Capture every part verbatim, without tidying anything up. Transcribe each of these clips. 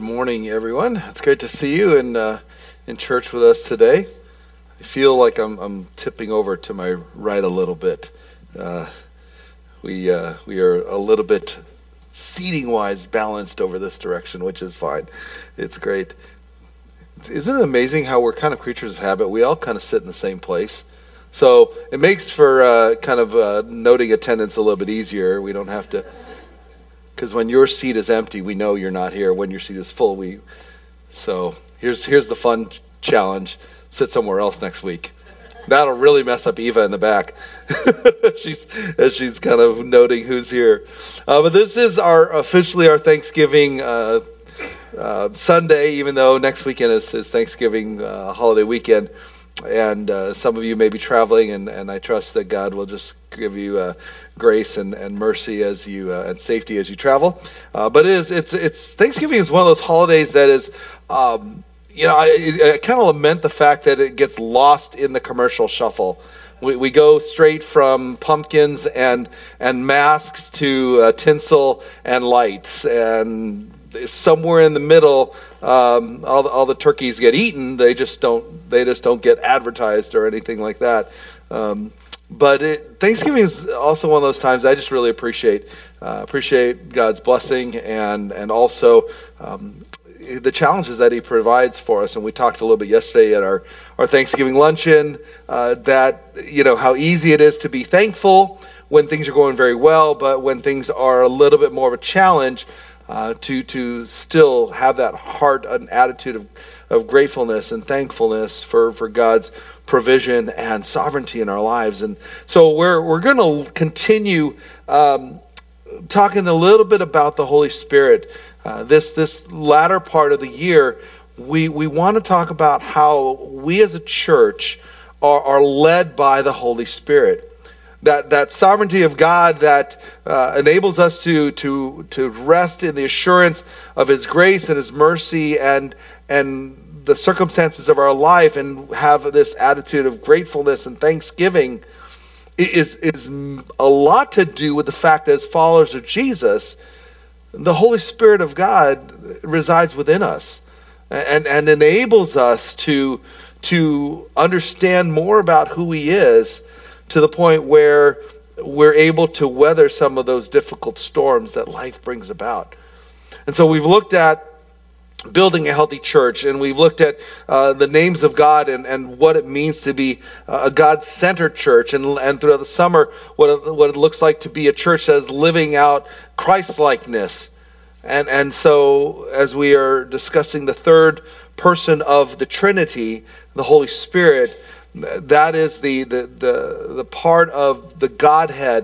Morning, everyone. It's great to see you in uh, in church with us today. I feel like I'm I'm tipping over to my right a little bit. Uh, we uh, we are a little bit seating wise balanced over this direction, which is fine. It's great. Isn't it amazing how we're kind of creatures of habit? We all kind of sit in the same place. So it makes for uh, kind of uh, noting attendance a little bit easier. We don't have to, because when your seat is empty, we know you're not here. When your seat is full, we So here's here's the fun challenge: sit somewhere else next week. That'll really mess up Eva in the back. she's as she's kind of noting who's here. Uh, but this is our officially our Thanksgiving uh, uh, Sunday, even though next weekend is, is Thanksgiving uh, holiday weekend. And uh, some of you may be traveling, and, and I trust that God will just give you uh, grace and, and mercy as you uh, and safety as you travel. Uh, but it is it's it's Thanksgiving is one of those holidays that is, um, you know, I, I kind of lament the fact that it gets lost in the commercial shuffle. We, we go straight from pumpkins and and masks to uh, tinsel and lights, and somewhere in the middle, um, all, the, all the turkeys get eaten. They just don't. They just don't get advertised or anything like that. Um, but it, Thanksgiving is also one of those times I just really appreciate uh, appreciate God's blessing and and also um, the challenges that He provides for us. And we talked a little bit yesterday at our our Thanksgiving luncheon uh, that you know how easy it is to be thankful when things are going very well, but when things are a little bit more of a challenge. Uh, to to still have that heart, an attitude of, of gratefulness and thankfulness for, for God's provision and sovereignty in our lives. And so we're we're going to continue um, talking a little bit about the Holy Spirit. Uh, this this latter part of the year, we we want to talk about how we as a church are, are led by the Holy Spirit. That that sovereignty of God that uh, enables us to to to rest in the assurance of His grace and His mercy and and the circumstances of our life, and have this attitude of gratefulness and thanksgiving is is a lot to do with the fact that as followers of Jesus, the Holy Spirit of God resides within us and and enables us to to understand more about who He is, to the point where we're able to weather some of those difficult storms that life brings about. And so we've looked at building a healthy church, and we've looked at uh, the names of God and, and what it means to be a God-centered church, and, and throughout the summer, what it, what it looks like to be a church that is living out Christ-likeness. And, and so as we are discussing the third person of the Trinity, the Holy Spirit, that is the, the, the, the part of the Godhead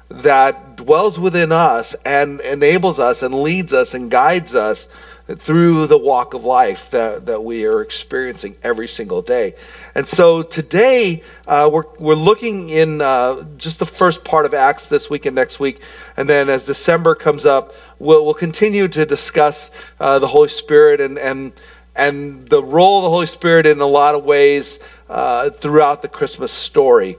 that dwells within us and enables us and leads us and guides us through the walk of life that, that we are experiencing every single day. And so today uh, we're we're looking in uh, just the first part of Acts this week and next week, and then as December comes up, we'll we'll continue to discuss uh, the Holy Spirit and and and the role of the Holy Spirit in a lot of ways uh, throughout the Christmas story.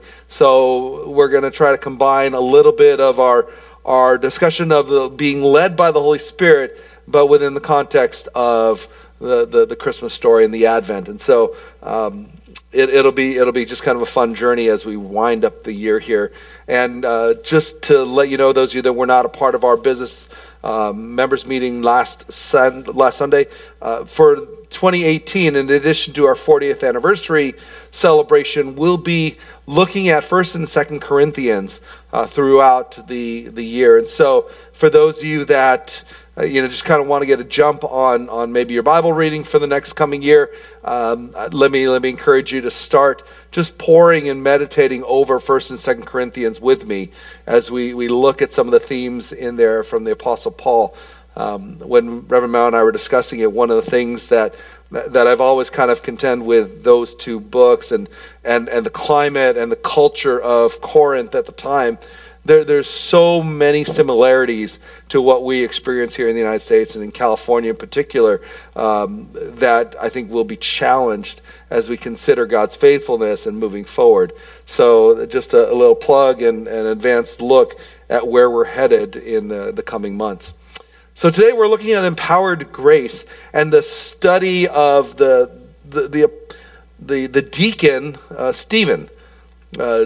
So we're going to try to combine a little bit of our our discussion of the, being led by the Holy Spirit, but within the context of the, the, the Christmas story and the Advent. And so um, it, it'll be it'll be just kind of a fun journey as we wind up the year here. And uh, just to let you know, those of you that were not a part of our business um, members meeting last sun, last Sunday, uh, for twenty eighteen, in addition to our fortieth anniversary celebration, we'll be looking at First and Second Corinthians uh, throughout the the year. And so for those of you that Uh, you know, just kind of want to get a jump on on maybe your Bible reading for the next coming year, um, let me let me encourage you to start just pouring and meditating over First and Second Corinthians with me as we we look at some of the themes in there from the Apostle Paul. Um, when Reverend Mao and I were discussing it, one of the things that that I've always kind of contend with those two books and and and the climate and the culture of Corinth at the time. There, there's so many similarities to what we experience here in the United States and in California in particular, um, that I think will be challenged as we consider God's faithfulness and moving forward. So just a, a little plug and an advanced look at where we're headed in the, the coming months. So today we're looking at empowered grace and the study of the the the the, the deacon uh, Stephen. Uh,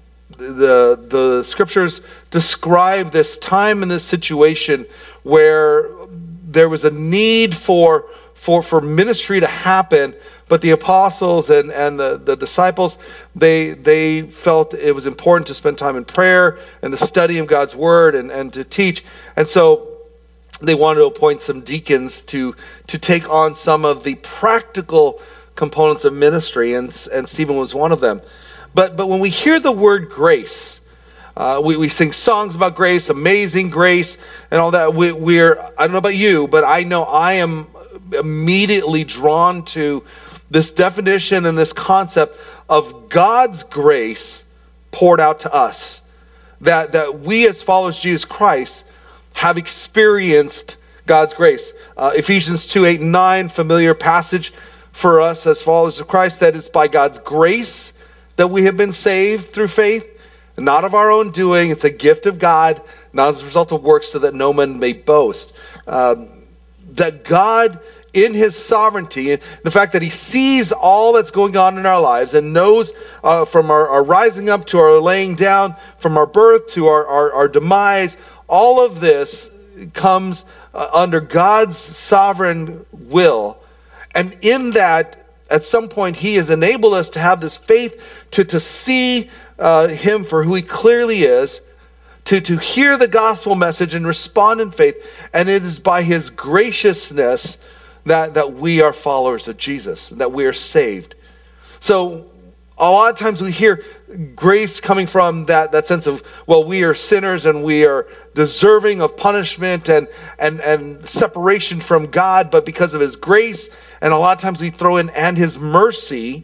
the the scriptures describe this time and this situation where there was a need for for for ministry to happen, but the apostles and and the, the disciples, they they felt it was important to spend time in prayer and the study of God's word and and to teach, and so they wanted to appoint some deacons to to take on some of the practical components of ministry, and and Stephen was one of them. But but when we hear the word grace, uh, we, we sing songs about grace, amazing grace, and all that. We, we're I don't know about you, but I know I am immediately drawn to this definition and this concept of God's grace poured out to us. That that we as followers of Jesus Christ have experienced God's grace. Uh, Ephesians two, eight, and nine, familiar passage for us as followers of Christ, that it's by God's grace that we have been saved through faith, not of our own doing. It's a gift of God, not as a result of works, so that no man may boast. Um, that God, in his sovereignty, the fact that he sees all that's going on in our lives and knows uh, from our, our rising up to our laying down, from our birth to our, our, our demise, all of this comes uh, under God's sovereign will. And in that, at some point, he has enabled us to have this faith to, to see uh, him for who he clearly is, to, to hear the gospel message and respond in faith. And it is by his graciousness that, that we are followers of Jesus, that we are saved. So a lot of times we hear grace coming from that, that sense of, well, we are sinners and we are deserving of punishment and, and, and separation from God, but because of his grace, and a lot of times we throw in, and his mercy,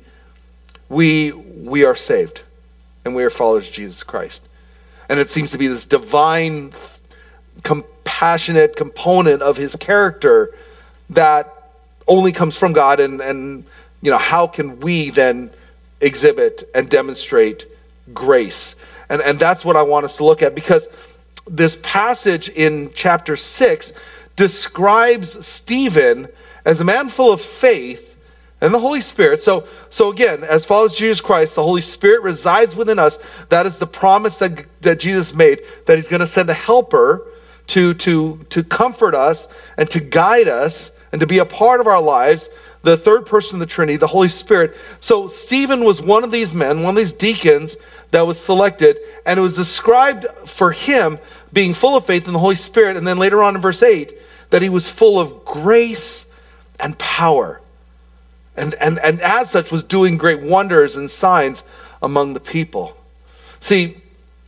we we are saved. And we are followers of Jesus Christ. And it seems to be this divine, compassionate component of his character that only comes from God. And, and you know, how can we then exhibit and demonstrate grace? And, and that's what I want us to look at, because this passage in chapter six describes Stephen as a man full of faith and the Holy Spirit. So, so again, as followers of Jesus Christ, the Holy Spirit resides within us. That is the promise that, that Jesus made, that he's going to send a helper to, to, to comfort us and to guide us and to be a part of our lives, the third person of the Trinity, the Holy Spirit. So Stephen was one of these men, one of these deacons that was selected, and it was described for him being full of faith in the Holy Spirit. And then later on in verse eight, that he was full of grace and power, and, and, and as such was doing great wonders and signs among the people. See,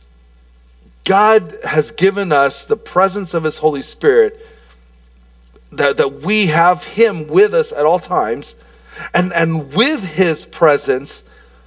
God has given us the presence of his Holy Spirit, that, that we have him with us at all times, and, and with his presence,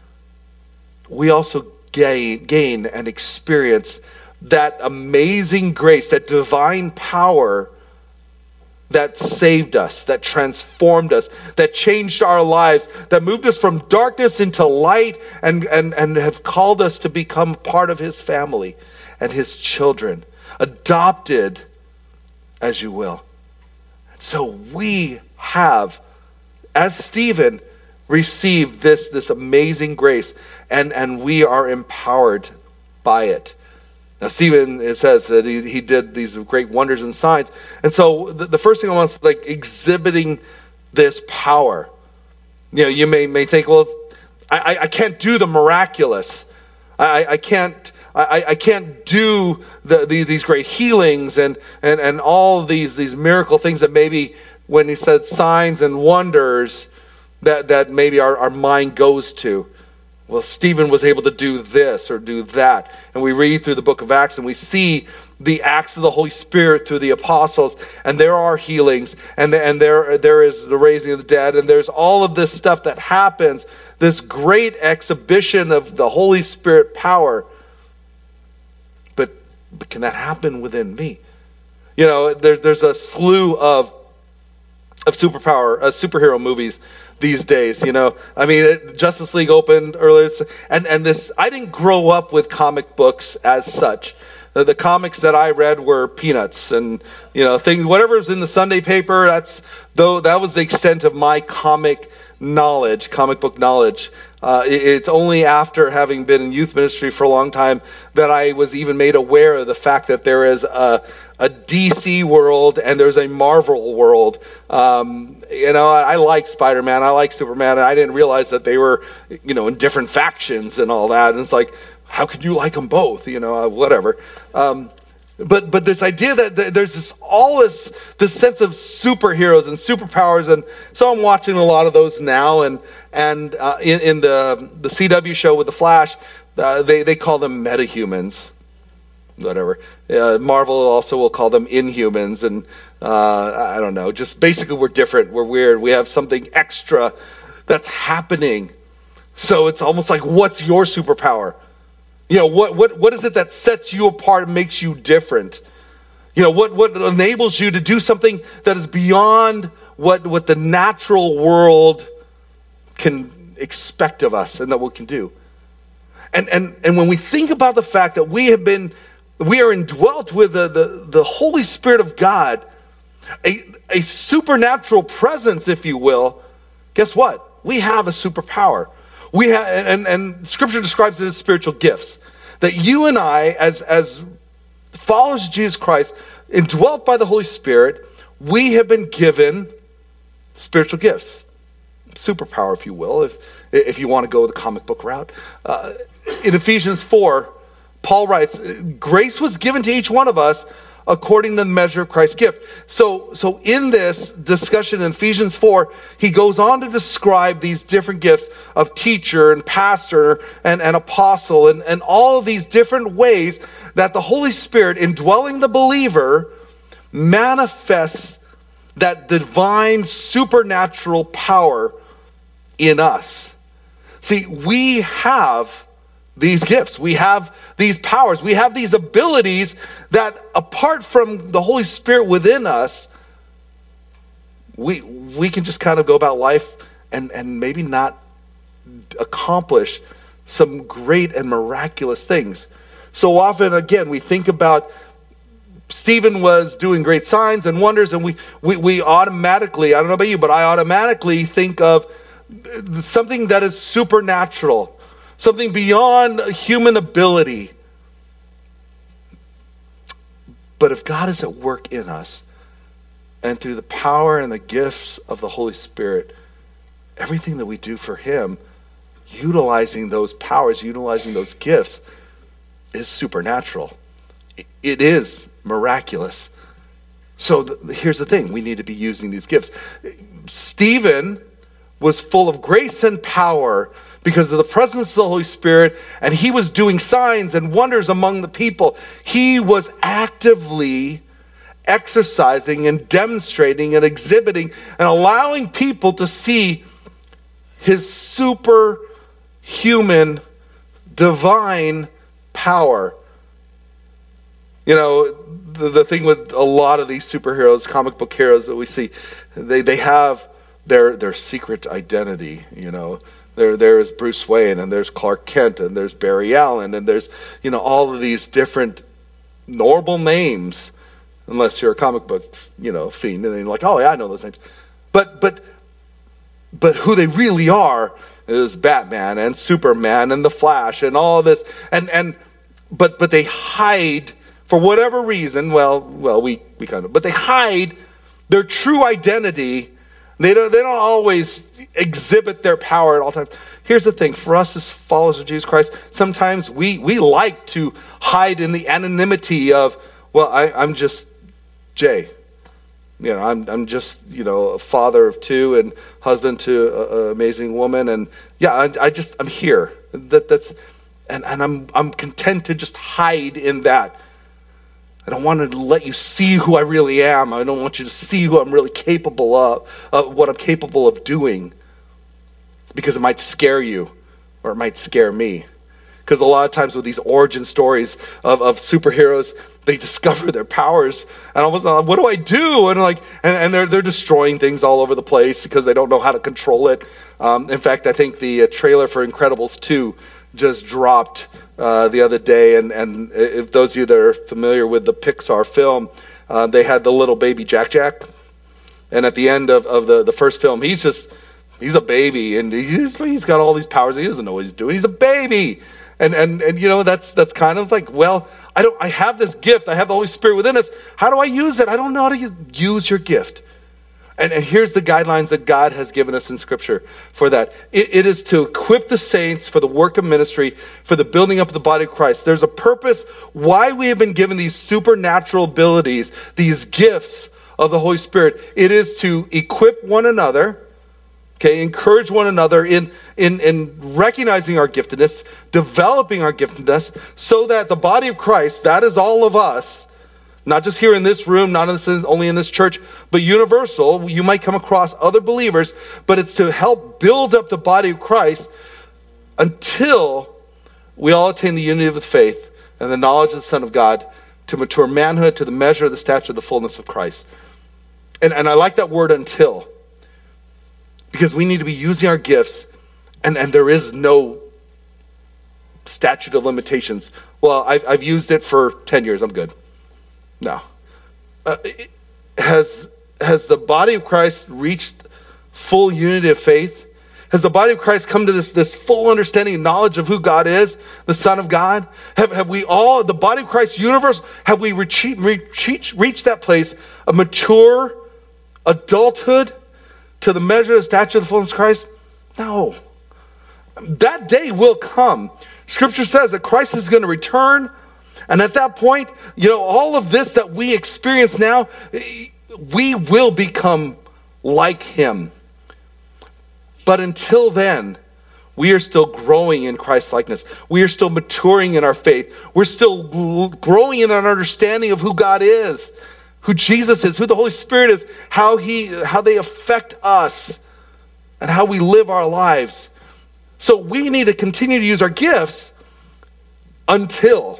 we also gain, gain and experience that amazing grace, that divine power that saved us, that transformed us, that changed our lives, that moved us from darkness into light, and, and, and have called us to become part of his family and his children, adopted, as you will. So we have, as Stephen, received this, this amazing grace, and, and we are empowered by it. Now, Stephen, it says that he, he did these great wonders and signs. And so the, the first thing I want is like exhibiting this power. You know, you may, may think, well, I, I can't do the miraculous. I, I can't I, I can't do the, the, these great healings and, and, and all these, these miracle things that maybe when he said signs and wonders that, that maybe our, our mind goes to. Well, Stephen was able to do this or do that. And we read through the book of Acts and we see the acts of the Holy Spirit through the apostles, and there are healings, and, and there, there is the raising of the dead, and there's all of this stuff that happens, this great exhibition of the Holy Spirit power. But, but can that happen within me? You know, there, there's a slew of of superpower, uh, superhero movies these days, you know. I mean, it, Justice League opened earlier, and, and this, I didn't grow up with comic books as such. The, the comics that I read were Peanuts and, you know, things, whatever was in the Sunday paper. That's though that was the extent of my comic knowledge, comic book knowledge. Uh, it, it's only after having been in youth ministry for a long time that I was even made aware of the fact that there is a, a D C world and there's a Marvel world. Um, you know, I, I like Spider-Man, I like Superman, and I didn't realize that they were, you know, in different factions and all that. And it's like, how could you like them both? You know, uh, whatever. Um, But but this idea that th- there's this all this this sense of superheroes and superpowers, and so I'm watching a lot of those now. And and uh, in, in the the C W show with the Flash, uh, they they call them metahumans, whatever. Uh, Marvel also will call them Inhumans, and uh, I don't know. Just basically, we're different. We're weird. We have something extra that's happening. So it's almost like, what's your superpower? You know, what, what, what is it that sets you apart and makes you different? You know, what, what enables you to do something that is beyond what, what the natural world can expect of us and that we can do. And, and, and when we think about the fact that we have been, we are indwelt with the, the, the Holy Spirit of God, a, a supernatural presence, if you will, guess what? We have a superpower. We have, and, and Scripture describes it as spiritual gifts. That you and I, as, as followers of Jesus Christ, indwelt by the Holy Spirit, we have been given spiritual gifts. Superpower, if you will, if, if you want to go the comic book route. Uh, in Ephesians four, Paul writes, grace was given to each one of us according to the measure of Christ's gift. So, so in this discussion in Ephesians four, he goes on to describe these different gifts of teacher and pastor and, and apostle and, and all of these different ways that the Holy Spirit, indwelling the believer, manifests that divine supernatural power in us. See, we have these gifts. We have these powers. We have these abilities that, apart from the Holy Spirit within us, we we can just kind of go about life and, and maybe not accomplish some great and miraculous things. So often, again, we think about Stephen was doing great signs and wonders, and we, we, we automatically, I don't know about you, but I automatically think of something that is supernatural, something beyond human ability. But if God is at work in us, and through the power and the gifts of the Holy Spirit, everything that we do for Him, utilizing those powers, utilizing those gifts, is supernatural. It is miraculous. So the, here's the thing. We need to be using these gifts. Stephen was full of grace and power because of the presence of the Holy Spirit, and he was doing signs and wonders among the people. He was actively exercising and demonstrating and exhibiting and allowing people to see his superhuman, divine power. You know, the, the thing with a lot of these superheroes, comic book heroes that we see, they, they have their their secret identity, you know. There there is Bruce Wayne, and there's Clark Kent, and there's Barry Allen, and there's, you know, all of these different normal names, unless you're a comic book, you know, fiend, and then you're like, oh yeah, I know those names. But but but who they really are is Batman and Superman and the Flash and all of this, and and but but they hide for whatever reason. Well well we we kind of, but they hide their true identity. They don't, they don't always exhibit their power at all times. Here's the thing. For us as followers of Jesus Christ, sometimes we, we like to hide in the anonymity of, well, I, I'm just Jay. You know, I'm I'm just, you know, a father of two and husband to an amazing woman. And yeah, I, I just, I'm here. That That's, and, and I'm I'm content to just hide in that. I don't want to let you see who I really am. I don't want you to see who I'm really capable of, uh, what I'm capable of doing, because it might scare you or it might scare me. Because a lot of times with these origin stories of, of superheroes, they discover their powers, and all of a sudden, what do I do? And like, and, and they're they're destroying things all over the place because they don't know how to control it. Um, in fact, I think the uh, trailer for Incredibles two just dropped uh, the other day, and, and if those of you that are familiar with the Pixar film, uh, they had the little baby Jack Jack, and at the end of, of the, the first film, he's just, he's a baby, and he's, he's got all these powers. He doesn't know what he's doing. He's a baby. And, and, and you know, that's, that's kind of like, well, I don't, I have this gift. I have the Holy Spirit within us. How do I use it? I don't know how to use your gift. And, and here's the guidelines that God has given us in Scripture for that. It, it is to equip the saints for the work of ministry, for the building up of the body of Christ. There's a purpose why we have been given these supernatural abilities, these gifts of the Holy Spirit. It is to equip one another, okay, encourage one another in, in, in recognizing our giftedness, developing our giftedness, so that the body of Christ, that is all of us, not just here in this room, not in this, only in this church, but universal. You might come across other believers, but it's to help build up the body of Christ until we all attain the unity of the faith and the knowledge of the Son of God, to mature manhood, to the measure of the stature of the fullness of Christ. And, and I like that word "until," because we need to be using our gifts, and, and there is no statute of limitations. Well, I've, I've used it for ten years, I'm good. No. Uh, has, has the body of Christ reached full unity of faith? Has the body of Christ come to this, this full understanding and knowledge of who God is, the Son of God? Have, have we all, the body of Christ universe, have we reached, reached, reached that place of mature adulthood to the measure of stature of the fullness of Christ? No. That day will come. Scripture says that Christ is going to return. And at that point, you know, all of this that we experience now, we will become like him. But until then, we are still growing in Christ's likeness. We are still maturing in our faith. We're still growing in our understanding of who God is, who Jesus is, who the Holy Spirit is, how he, how they affect us, and how we live our lives. So we need to continue to use our gifts until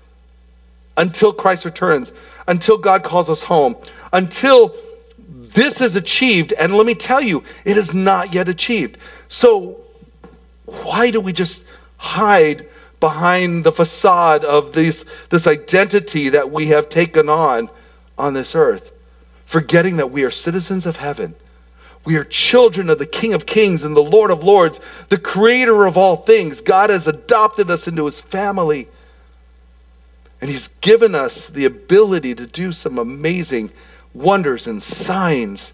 Until Christ returns, until God calls us home, until this is achieved. And let me tell you, it is not yet achieved. So why do we just hide behind the facade of this, this identity that we have taken on on this earth, forgetting that we are citizens of heaven? We are children of the King of Kings and the Lord of Lords, the creator of all things. God has adopted us into his family. And he's given us the ability to do some amazing wonders and signs.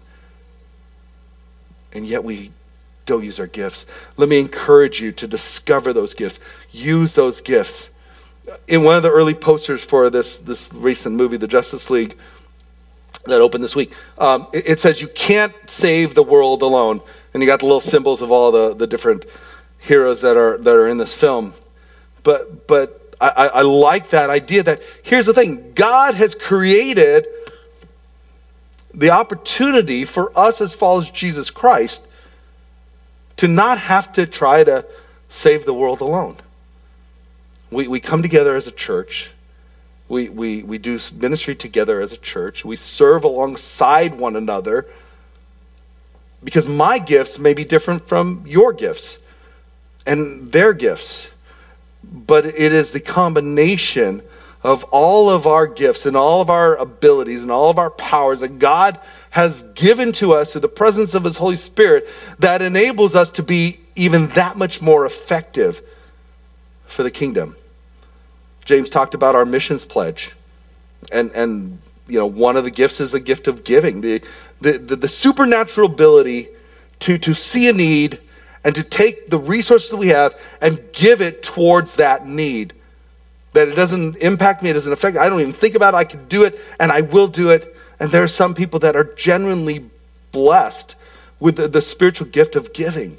And yet we don't use our gifts. Let me encourage you to discover those gifts. Use those gifts. In one of the early posters for this, this recent movie, The Justice League, that opened this week, um, it, it says you can't save the world alone. And you got the little symbols of all the, the different heroes that are that are in this film. But but I, I like that idea that, here's the thing, God has created the opportunity for us as followers of Jesus Christ to not have to try to save the world alone. We we come together as a church. We, we, we do ministry together as a church. We serve alongside one another, because my gifts may be different from your gifts and their gifts. But it is the combination of all of our gifts and all of our abilities and all of our powers that God has given to us through the presence of his Holy Spirit that enables us to be even that much more effective for the kingdom. James talked about our missions pledge. And, and you know, one of the gifts is the gift of giving. The, the, the, the supernatural ability to, to see a need and to take the resources that we have and give it towards that need. That it doesn't impact me, it doesn't affect me. I don't even think about it. I can do it, and I will do it. And there are some people that are genuinely blessed with the, the spiritual gift of giving.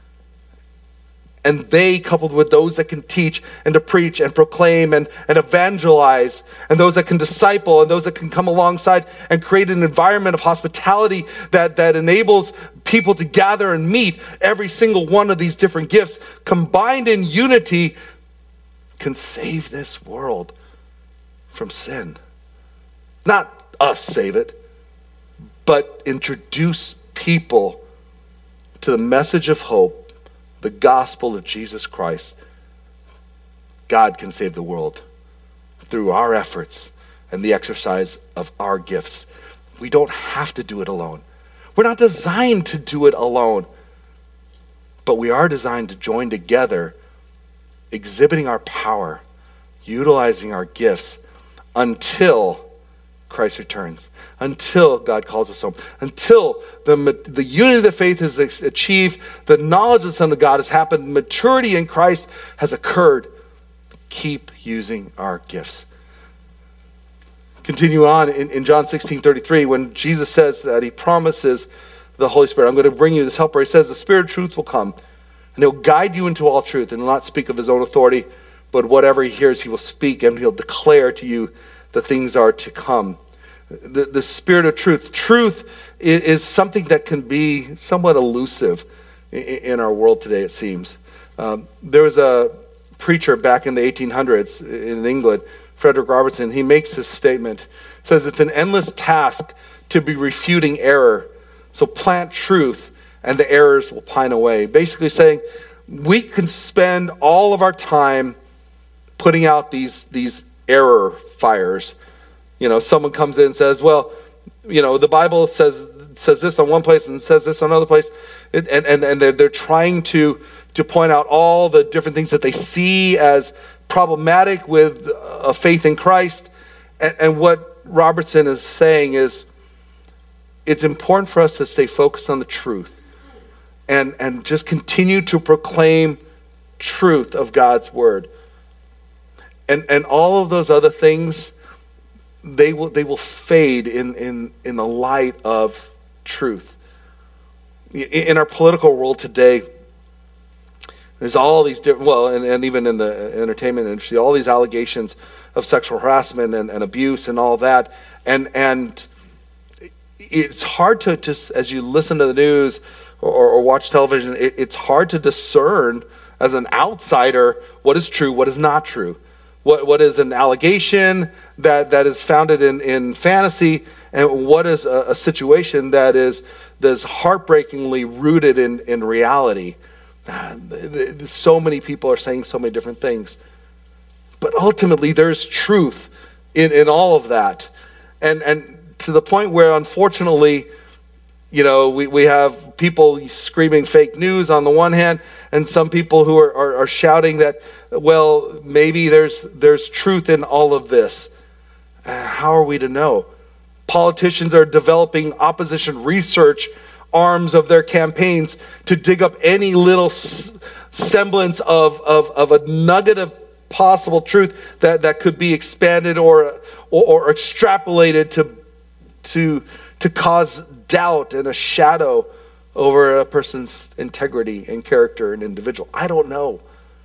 And they, coupled with those that can teach and to preach and proclaim and, and evangelize, and those that can disciple, and those that can come alongside and create an environment of hospitality that, that enables people to gather and meet, every single one of these different gifts combined in unity can save this world from sin. Not us save it, but introduce people to the message of hope, the gospel of Jesus Christ, God can save the world through our efforts and the exercise of our gifts. We don't have to do it alone. We're not designed to do it alone, but we are designed to join together, exhibiting our power, utilizing our gifts until Christ returns, until God calls us home, until the, the unity of the faith is achieved, the knowledge of the Son of God has happened, maturity in Christ has occurred. Keep using our gifts. Continue on in, in John sixteen thirty-three, when Jesus says that he promises the Holy Spirit, I'm going to bring you this helper. He says the Spirit of truth will come, and he'll guide you into all truth, and will not speak of his own authority, but whatever he hears, he will speak, and he'll declare to you the things are to come. The, the Spirit of truth. Truth is, is something that can be somewhat elusive in, in our world today, it seems. Um, there was a preacher back in the eighteen hundreds in England, Frederick Robertson. He makes this statement. He says, it's an endless task to be refuting error. So plant truth and the errors will pine away. Basically saying, we can spend all of our time putting out these, these error fires. You know, someone comes in and says, well, you know, the Bible says says this on one place and says this on another place. It, and and, and they're, they're trying to, to point out all the different things that they see as problematic with a faith in Christ. And, and what Robertson is saying is, it's important for us to stay focused on the truth and, and just continue to proclaim truth of God's word. And and all of those other things, they will they will fade in, in, in the light of truth. In our political world today, there's all these different, well, and, and even in the entertainment industry, all these allegations of sexual harassment and, and abuse and all that. And and it's hard to, just as you listen to the news or, or watch television, it, it's hard to discern as an outsider what is true, what is not true. What what is an allegation that, that is founded in, in fantasy, and what is a, a situation that is that is heartbreakingly rooted in, in reality. So many people are saying so many different things. But ultimately there's truth in, in all of that. And and to the point where, unfortunately, you know, we, we have people screaming fake news on the one hand, and some people who are, are, are shouting that, well, maybe there's there's truth in all of this. Uh, how are we to know? Politicians are developing opposition research arms of their campaigns to dig up any little s- semblance of, of, of a nugget of possible truth that, that could be expanded or, or, or extrapolated to to to cause doubt and a shadow over a person's integrity and character and individual. I don't know.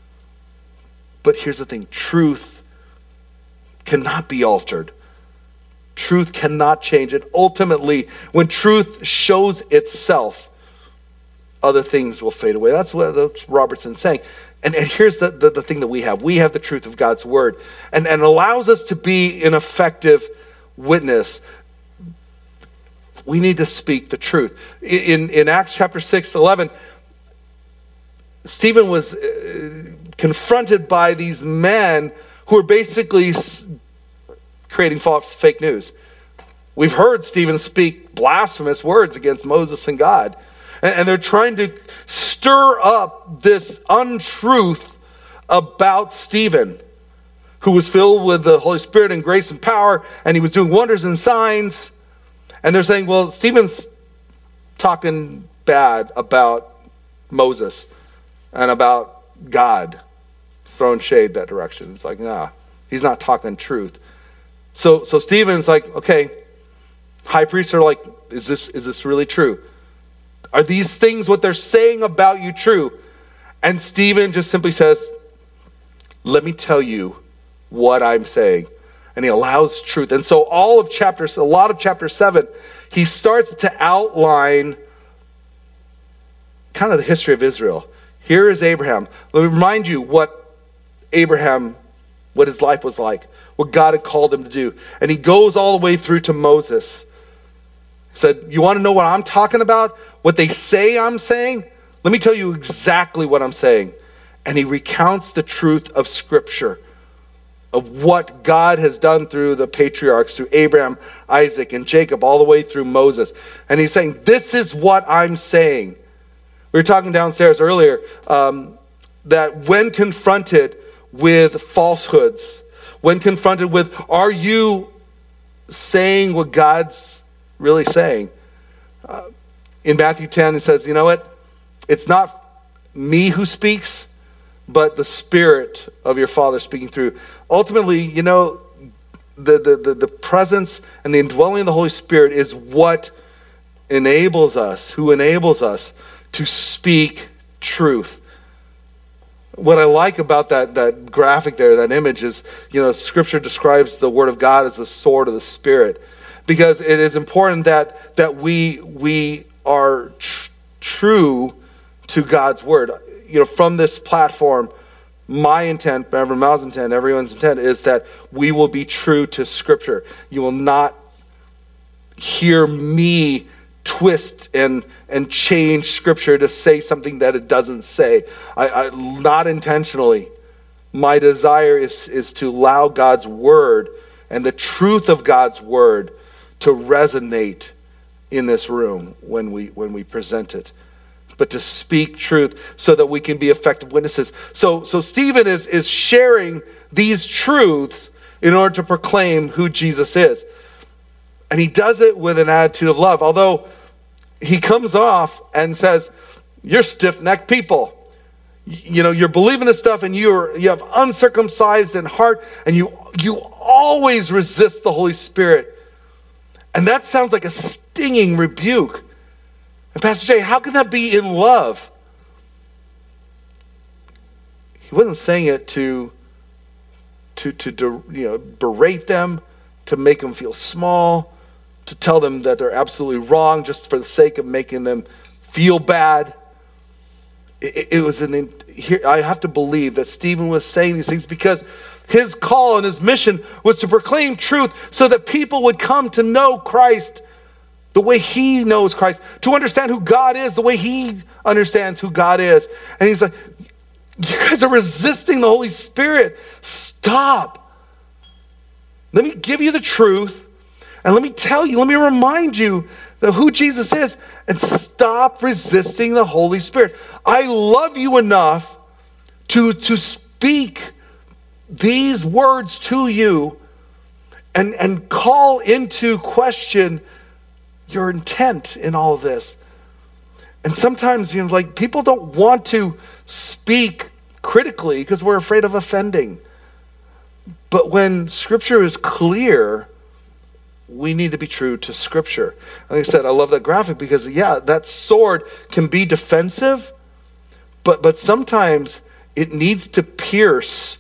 But here's the thing. Truth cannot be altered. Truth cannot change. And ultimately, when truth shows itself, other things will fade away. That's what Robertson's saying. And, and here's the, the, the thing that we have. We have the truth of God's word. And, and allows us to be an effective witness. We need to speak the truth. In, in Acts chapter six, eleven, Stephen was uh, confronted by these men who were basically creating false, fake news. We've heard Stephen speak blasphemous words against Moses and God. And, and they're trying to stir up this untruth about Stephen, who was filled with the Holy Spirit and grace and power, and he was doing wonders and signs. And they're saying, well, Stephen's talking bad about Moses and about God, throwing shade that direction. It's like, nah, he's not talking truth. So so Stephen's like, okay, high priests are like, is this is this really true? Are these things what they're saying about you true? And Stephen just simply says, let me tell you what I'm saying. And he allows truth. And so all of chapters, a lot of chapter seven, he starts to outline kind of the history of Israel. Here is Abraham. Let me remind you what Abraham, what his life was like, what God had called him to do. And he goes all the way through to Moses. He said, you want to know what I'm talking about? What they say I'm saying? Let me tell you exactly what I'm saying. and he recounts the truth of Scripture, of what God has done through the patriarchs, through Abraham, Isaac, and Jacob, all the way through Moses. And he's saying, this is what I'm saying. We were talking downstairs earlier um, that when confronted with falsehoods, when confronted with, are you saying what God's really saying? Uh, in Matthew ten, it says, you know what? It's not me who speaks, but the Spirit of your Father speaking through. Ultimately, you know, the, the, the, the presence and the indwelling of the Holy Spirit is what enables us, who enables us to speak truth. What I like about that, that graphic there, that image is, you know, Scripture describes the Word of God as the sword of the Spirit. Because it is important that, that we, we are tr- true to God's Word. You know, from this platform, my intent, Reverend Mal's intent, everyone's intent is that we will be true to Scripture. You will not hear me twist and and change Scripture to say something that it doesn't say. I, I not intentionally. My desire is, is to allow God's Word and the truth of God's Word to resonate in this room when we when we present it. But to speak truth so that we can be effective witnesses. So, so Stephen is, is sharing these truths in order to proclaim who Jesus is. And he does it with an attitude of love. Although he comes off and says, you're stiff-necked people. You know, you're believing this stuff and you're, you have uncircumcised in heart and you, you always resist the Holy Spirit. And that sounds like a stinging rebuke. And Pastor Jay, how can that be in love? He wasn't saying it to, to, to, to you know, berate them, to make them feel small, to tell them that they're absolutely wrong just for the sake of making them feel bad. It, it was an, here, I have to believe that Stephen was saying these things because his call and his mission was to proclaim truth so that people would come to know Christ the way he knows Christ, to understand who God is the way he understands who God is. And he's like, you guys are resisting the Holy Spirit. Stop. Let me give you the truth, and let me tell you, let me remind you that who Jesus is, and stop resisting the Holy Spirit. I love you enough to, to speak these words to you and, and call into question your intent in all of this. And sometimes, you know, like people don't want to speak critically because we're afraid of offending. But when Scripture is clear, we need to be true to Scripture. Like I said, I love that graphic because, yeah, that sword can be defensive, but but sometimes it needs to pierce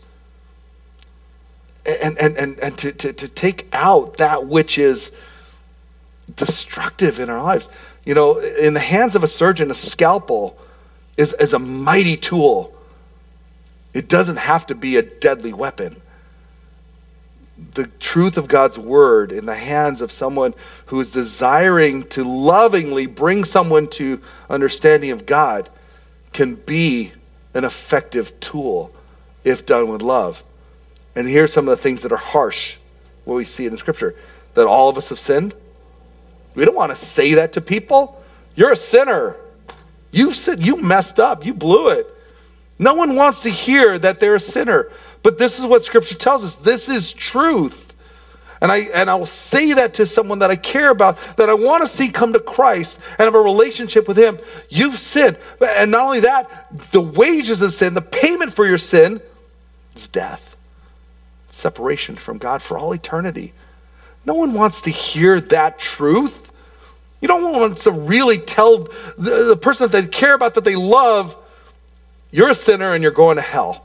and and and, and to, to, to take out that which is destructive in our lives. You know, in the hands of a surgeon, a scalpel is, is a mighty tool. It doesn't have to be a deadly weapon. The truth of God's Word in the hands of someone who is desiring to lovingly bring someone to understanding of God can be an effective tool if done with love. And here's some of the things that are harsh, what we see in Scripture, that all of us have sinned. We don't want to say that to people. You're a sinner. You said you messed up. You blew it. No one wants to hear that they're a sinner. But this is what Scripture tells us. This is truth. And I and I will say that to someone that I care about, that I want to see come to Christ and have a relationship with Him. You've sinned. And not only that, the wages of sin, the payment for your sin is death. Separation from God for all eternity. No one wants to hear that truth. You don't want to really tell the, the person that they care about, that they love, you're a sinner and you're going to hell.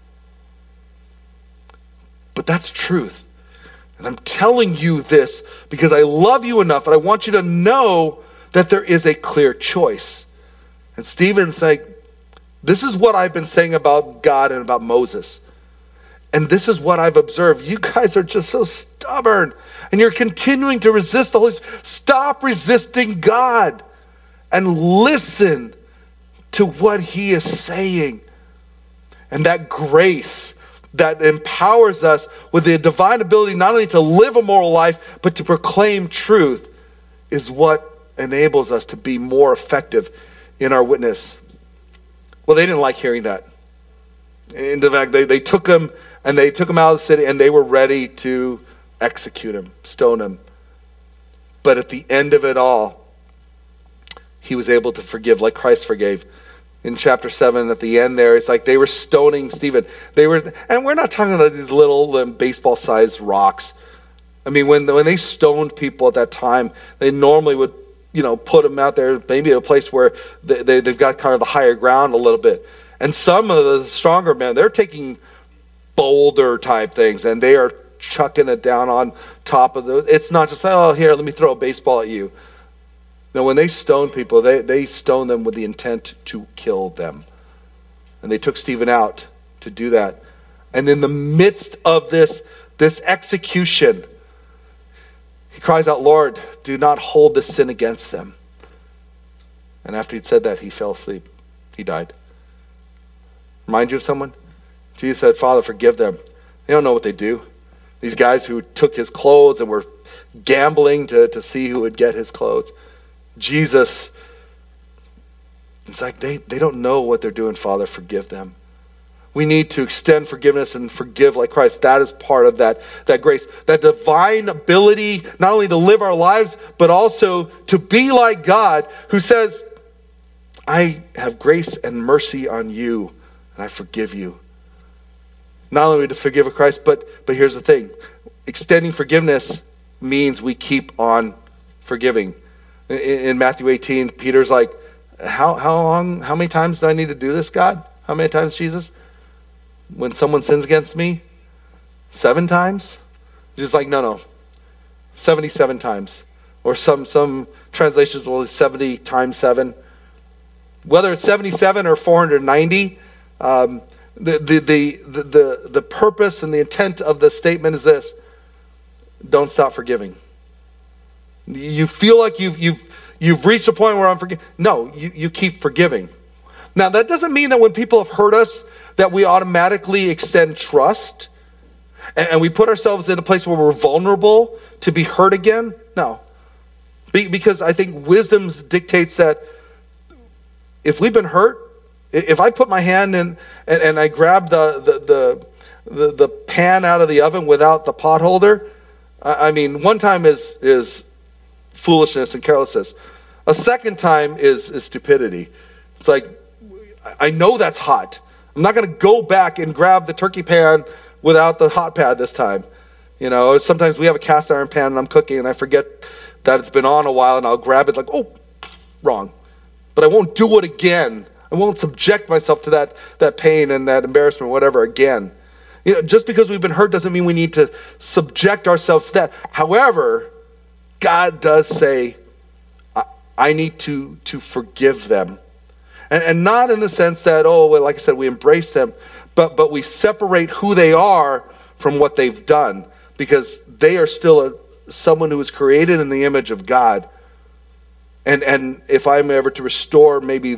But that's truth. And I'm telling you this because I love you enough and I want you to know that there is a clear choice. And Stephen's saying, this is what I've been saying about God and about Moses. And this is what I've observed. You guys are just so stubborn. And you're continuing to resist the Holy Spirit. Stop resisting God and listen to what He is saying. And that grace that empowers us with the divine ability not only to live a moral life, but to proclaim truth is what enables us to be more effective in our witness. Well, they didn't like hearing that. In fact, they, they took him and they took him out of the city and they were ready to execute him, stone him. But at the end of it all, he was able to forgive like Christ forgave. In chapter seven, at the end there, it's like they were stoning Stephen. They were, and we're not talking about these little um, baseball-sized rocks. I mean, when when they stoned people at that time, they normally would, you know, put them out there, maybe a place where they, they, they've got kind of the higher ground a little bit. And some of the stronger men, they're taking boulder type things, and they are chucking it down on top of the. It's not just like, oh, here, let me throw a baseball at you. No, when they stone people, they, they stone them with the intent to kill them. And they took Stephen out to do that. And in the midst of this, this execution, he cries out, Lord, do not hold this sin against them. And after he'd said that, he fell asleep. He died. Remind you of someone? Jesus said, Father, forgive them. They don't know what they do. These guys who took his clothes and were gambling to, to see who would get his clothes. Jesus, it's like they, they don't know what they're doing, Father, forgive them. We need to extend forgiveness and forgive like Christ. That is part of that, that grace. That divine ability not only to live our lives, but also to be like God, who says, I have grace and mercy on you, and I forgive you. Not only to forgive of Christ, but, but here's the thing. Extending forgiveness means we keep on forgiving. In, in Matthew eighteen, Peter's like, how, how long, how many times do I need to do this, God? How many times, Jesus? When someone sins against me? Seven times? Just like, no, no. seventy-seven times. Or some, some translations will seventy times seven. Whether it's seventy-seven or four hundred ninety, um, the, the, the, the, the, the purpose and the intent of the statement is this. Don't stop forgiving. You feel like you've, you've, you've reached a point where I'm forgiving. No, you, you keep forgiving. Now, that doesn't mean that when people have hurt us, that we automatically extend trust and, and we put ourselves in a place where we're vulnerable to be hurt again. No. Be, because I think wisdom dictates that if we've been hurt, if I put my hand in and, and I grab the, the, the, the, the pan out of the oven without the pot holder, I, I mean, one time is, is foolishness and carelessness. A second time is, is stupidity. It's like, I know that's hot. I'm not going to go back and grab the turkey pan without the hot pad this time. You know, sometimes we have a cast iron pan and I'm cooking and I forget that it's been on a while and I'll grab it like, oh, wrong. But I won't do it again. I won't subject myself to that, that pain and that embarrassment, whatever, again. You know, just because we've been hurt doesn't mean we need to subject ourselves to that. However, God does say, I, I need to, to forgive them. And, and not in the sense that, oh, well, like I said, we embrace them, but, but we separate who they are from what they've done, because they are still a, someone who is created in the image of God. And, and if I'm ever to restore maybe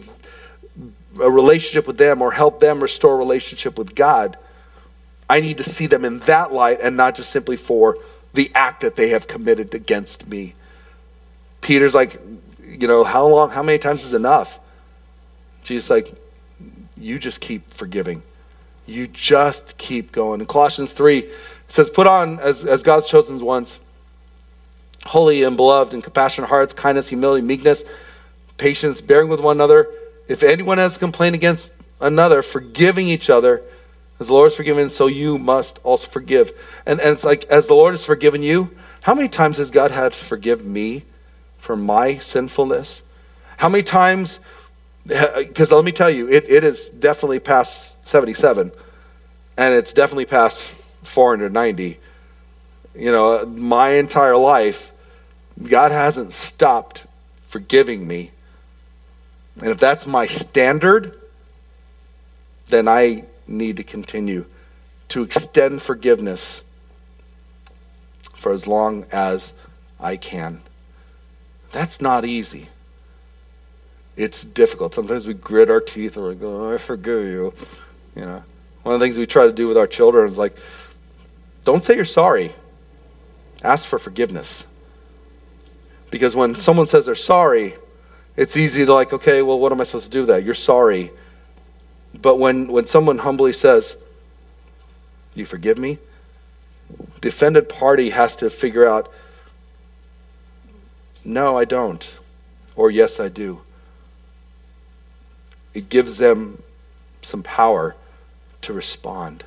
a relationship with them or help them restore a relationship with God, I need to see them in that light and not just simply for the act that they have committed against me. Peter's like, you know, how long, how many times is enough? Jesus like, you just keep forgiving. You just keep going. In Colossians three, it says, put on as, as God's chosen ones, holy and beloved and compassionate hearts, kindness, humility, meekness, patience, bearing with one another. If anyone has a complaint against another, forgiving each other, as the Lord is forgiven, so you must also forgive. And, and it's like, as the Lord has forgiven you, how many times has God had to forgive me for my sinfulness? How many times, because let me tell you, it, it is definitely past seventy-seven, and it's definitely past four hundred ninety. You know, my entire life, God hasn't stopped forgiving me. And if that's my standard, then I need to continue to extend forgiveness for as long as I can. That's not easy. It's difficult. Sometimes we grit our teeth or we go, oh, I forgive you. You know, One of the things we try to do with our children is like, don't say you're sorry. Ask for forgiveness. Because when someone says they're sorry, it's easy to like, okay, well, what am I supposed to do with that? You're sorry. But when, when someone humbly says, you forgive me? The offended party has to figure out, no, I don't. Or yes, I do. It gives them some power to respond.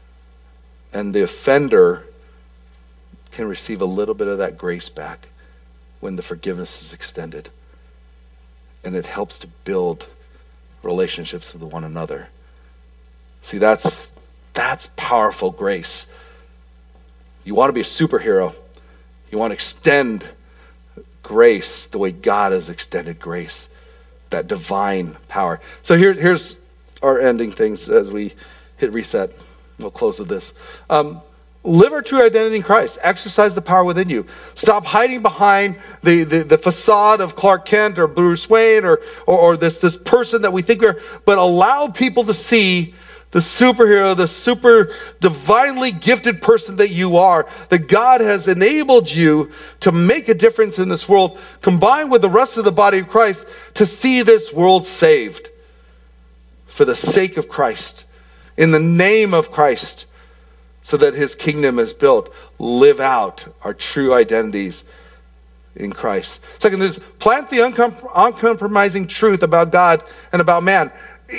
And the offender can receive a little bit of that grace back when the forgiveness is extended. And it helps to build relationships with one another. See, that's that's powerful grace. You want to be a superhero. You want to extend grace the way God has extended grace. That divine power. So here, here's our ending things as we hit reset. We'll close with this. Um, live our true identity in Christ. Exercise the power within you. Stop hiding behind the, the, the facade of Clark Kent or Bruce Wayne or, or, or this, this person that we think we're, but allow people to see the superhero, the super divinely gifted person that you are, that God has enabled you to make a difference in this world, combined with the rest of the body of Christ, to see this world saved for the sake of Christ, in the name of Christ, so that his kingdom is built. Live out our true identities in Christ. Second is plant the uncom- uncompromising truth about God and about man.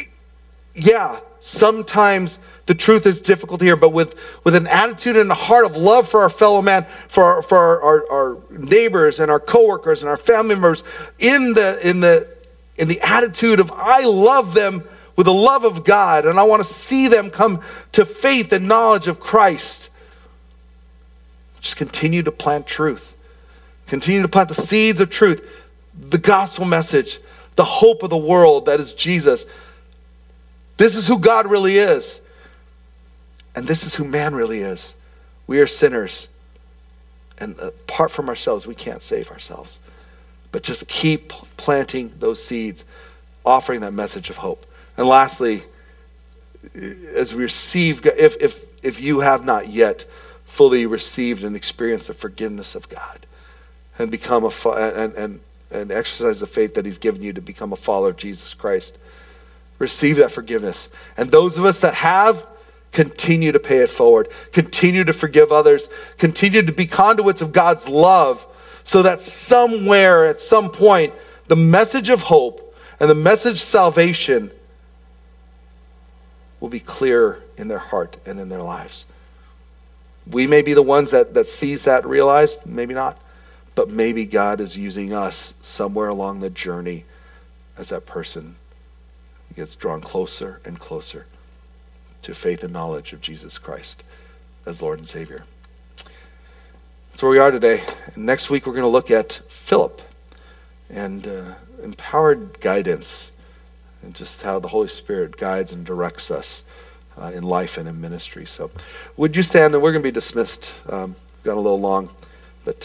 Yeah, sometimes the truth is difficult to hear, but with, with an attitude and a heart of love for our fellow man, for our, for our, our, our neighbors and our coworkers and our family members, in the in the in the attitude of I love them with the love of God, and I want to see them come to faith and knowledge of Christ. Just continue to plant truth. Continue to plant the seeds of truth, the gospel message, the hope of the world that is Jesus. This is who God really is. And this is who man really is. We are sinners. And apart from ourselves, we can't save ourselves. But just keep planting those seeds, offering that message of hope. And lastly, as we receive, if, if, if you have not yet fully received and experienced the forgiveness of God and become a and, and, and exercise the faith that he's given you to become a follower of Jesus Christ, receive that forgiveness. And those of us that have, continue to pay it forward. Continue to forgive others. Continue to be conduits of God's love so that somewhere, at some point, the message of hope and the message of salvation will be clear in their heart and in their lives. We may be the ones that, that sees that realized, maybe not. But maybe God is using us somewhere along the journey as that person gets drawn closer and closer to faith and knowledge of Jesus Christ as Lord and Savior. That's where we are today. And next week we're going to look at Philip and uh, empowered guidance and just how the Holy Spirit guides and directs us uh, in life and in ministry. So would you stand, and we're going to be dismissed. Um, got a little long.